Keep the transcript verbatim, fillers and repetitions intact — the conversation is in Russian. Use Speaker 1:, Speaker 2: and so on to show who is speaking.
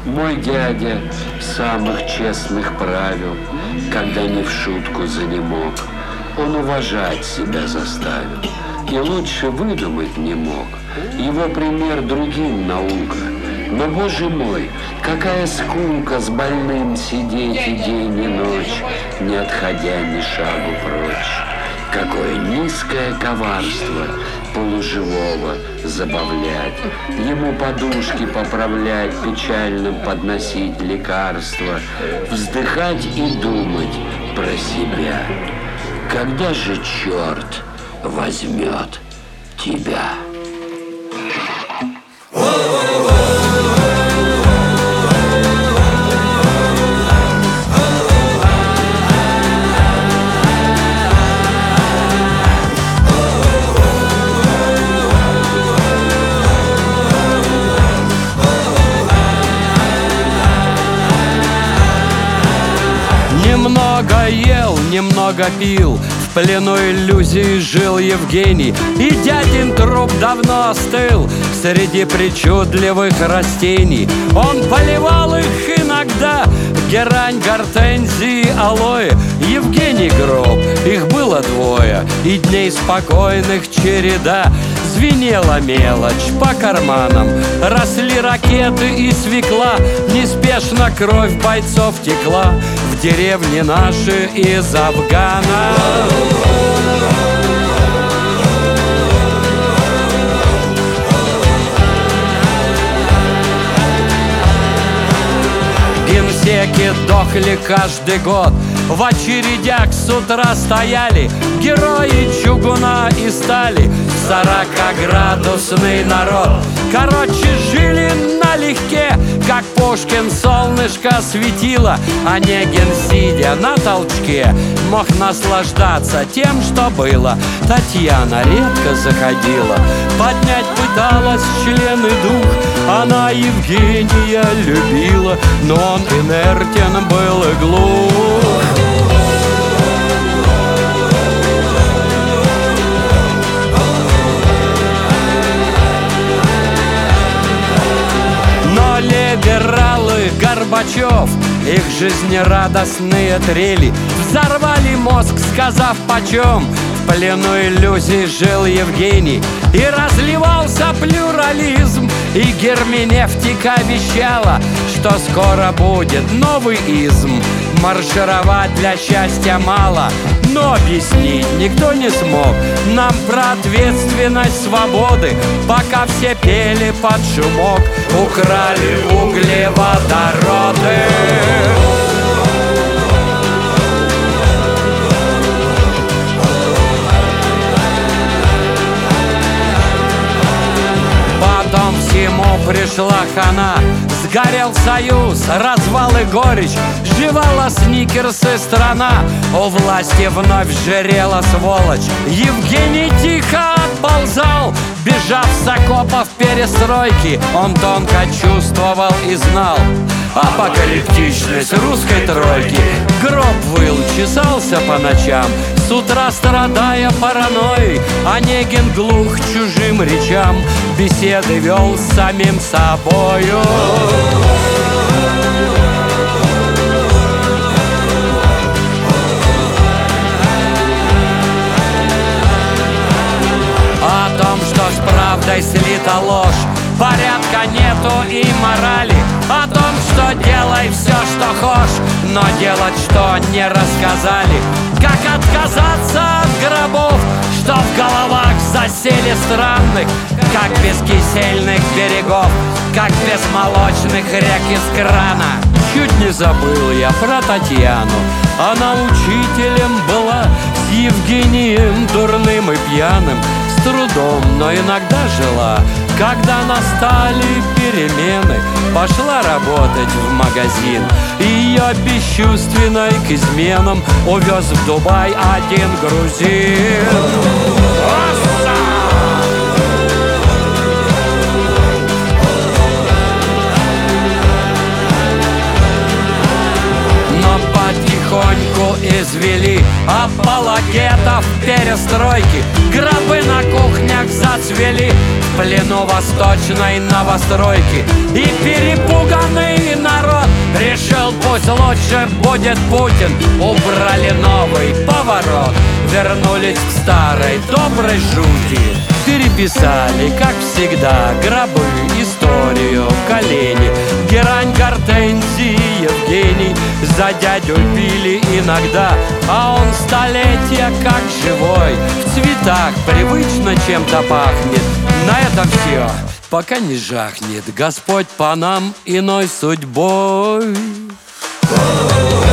Speaker 1: Мой дядя самых честных правил, когда не в шутку занемог, он уважать себя заставил и лучше выдумать не мог. Его пример другим наука. Но, боже мой, какая скука с больным сидеть и день, и ночь, не отходя ни шагу прочь. Какое низкое коварство полуживого забавлять, ему подушки поправлять, печальным подносить лекарства, вздыхать и думать про себя. Когда же черт возьмет тебя?
Speaker 2: Немного ел, немного пил, в плену иллюзий жил Евгений. И дядин труп давно остыл среди причудливых растений. Он поливал их иногда, герань, гортензии, алоэ. Евгений гроб, их было двое, и дней спокойных череда. Звенела мелочь по карманам, росли ракеты и свекла. Неспешно кровь бойцов текла в деревне наши из Афгана. Генсеки дохли каждый год, в очередях с утра стояли герои чугуна и стали, сорокаградусный народ. Короче, жили налегке, как Пушкин солнышко светило. Онегин, сидя на толчке, мог наслаждаться тем, что было. Татьяна редко заходила, поднять пыталась члены дух. Она Евгения любила, но он инертен был и глух. Но либералы Горбачев, их жизнерадостные трели взорвали мозг, сказав почем в плену иллюзий жил Евгений. И разливался плюрализм, и герменевтика вещала, что скоро будет новый изм. Маршировать для счастья мало, но объяснить никто не смог нам про ответственность свободы, пока все пели под шумок. Украли углеводороды. Потом всему пришла хана, сгорел союз, развал и горечь, жевала сникерсы страна. У власти вновь жирела сволочь. Евгений тихо отползал, бежав с окопов перестройки. Он тонко чувствовал и знал апокалиптичность русской тройки. Гроб выл, чесался по ночам, с утра страдая паранойей. Онегин глух чужим речам, беседы вел с самим собою. О том, что с правдой слита ложь, порядка нету и морали. О том, что делай все, что хочешь, но делать что не рассказали. Как отказаться от гробов, что в головах засели странных, как без кисельных берегов, как без молочных рек из крана. Чуть не забыл я про Татьяну, она учителем была, с Евгением дурным и пьяным, с трудом, но иногда жила. Когда настали перемены, пошла работать в магазин. Ее бесчувственной к изменам увез в Дубай один грузин. Но потихоньку из произвели апологетов перестройки. Гробы на кухнях зацвели в плену восточной новостройки. И перепуганный народ решил, пусть лучше будет Путин. Убрали новый поворот, вернулись к старой доброй жути. Переписали, как всегда, гробы, историю, колени. Герань, Гортензий, Евгений за дядю пили иногда. А он столетия как живой, в цветах привычно чем-то пахнет. На этом все, пока не жахнет Господь по нам иной судьбой.